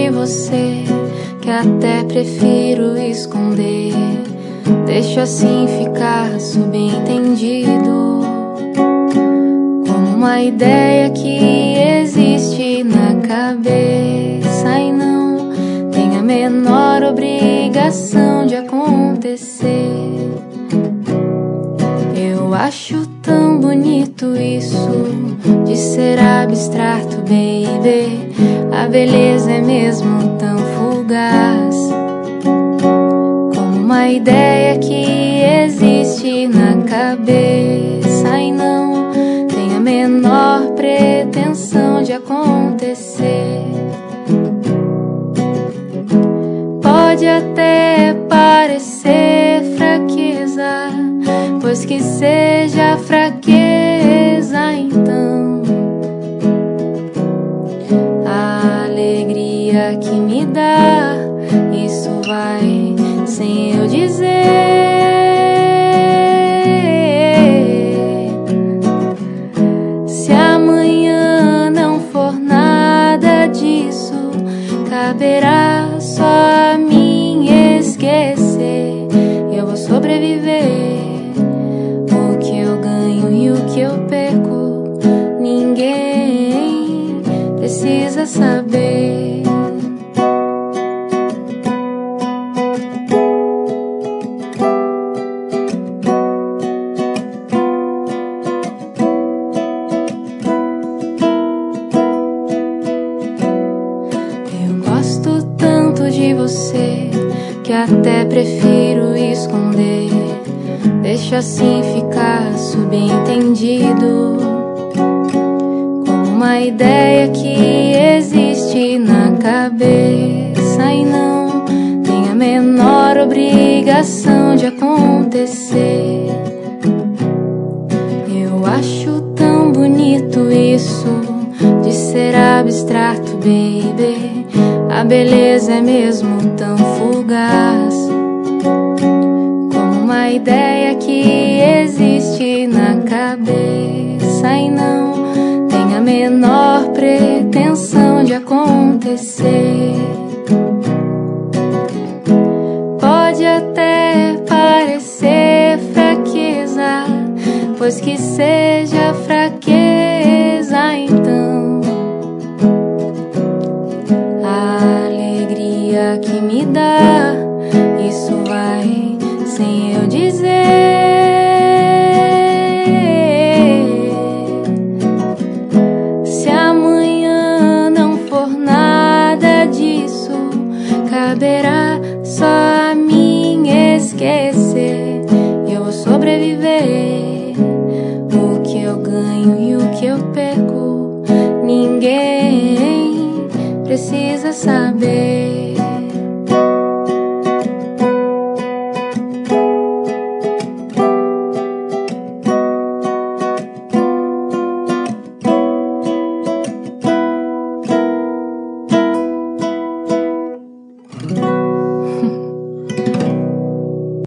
de você que até prefiro esconder. Deixo assim ficar subentendido, como uma ideia que existe na cabeça e não tem a menor obrigação de acontecer. Eu acho tão bonito isso de ser abstrato, baby. A beleza é mesmo tão fugaz, como uma ideia que existe na cabeça e não tem a menor pretensão de acontecer. Pode até parecer fraqueza, pois que seja fraqueza, então a alegria que me dá, isso vai sem eu dizer. Se amanhã não for nada disso, caberá só a mim esquecer. Eu vou sobreviver. O que eu ganho e o que eu perco, ninguém precisa saber. Eu gosto tanto de você que até prefiro esconder. Deixo assim ficar subentendido, como uma ideia que existe na cabeça e não tem a menor obrigação de acontecer. Eu acho tão bonito isso de ser abstrato, baby. A beleza é mesmo tão fugaz, como uma ideia que existe na cabeça e não tem a menor pretensão de acontecer. Pode até parecer fraqueza, pois que seja fraqueza, então a alegria que me dá, isso vai sem eu dizer. Se amanhã não for nada disso, caberá só a mim esquecer. Eu vou sobreviver. O que eu ganho e o que eu perco, ninguém precisa saber.